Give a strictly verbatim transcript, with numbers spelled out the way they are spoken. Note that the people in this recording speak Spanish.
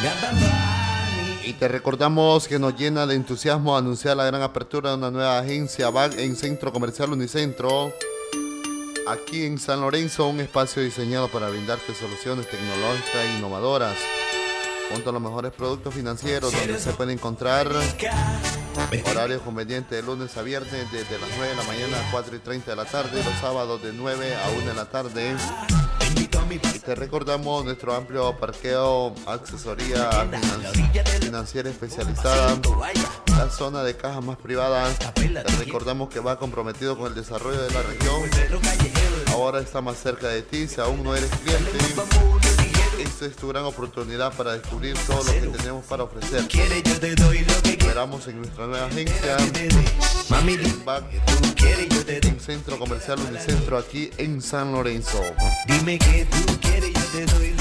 Y te recordamos que nos llena de entusiasmo anunciar la gran apertura de una nueva agencia B A C en Centro Comercial Unicentro. Aquí en San Lorenzo, un espacio diseñado para brindarte soluciones tecnológicas e innovadoras, junto a los mejores productos financieros, donde se puede encontrar horarios convenientes de lunes a viernes desde las nueve de la mañana a cuatro y treinta de la tarde y los sábados de nueve a una de la tarde. Y te recordamos nuestro amplio parqueo, asesoría finan- financiera especializada, la zona de cajas más privadas. Te recordamos que va comprometido con el desarrollo de la región. Ahora está más cerca de ti. Si aún no eres cliente, esta es tu gran oportunidad para descubrir todo lo que tenemos para ofrecer. Esperamos en nuestra nueva agencia en Centro Comercial Unicentro, aquí en San Lorenzo. Dime que tú quieres y yo te doy.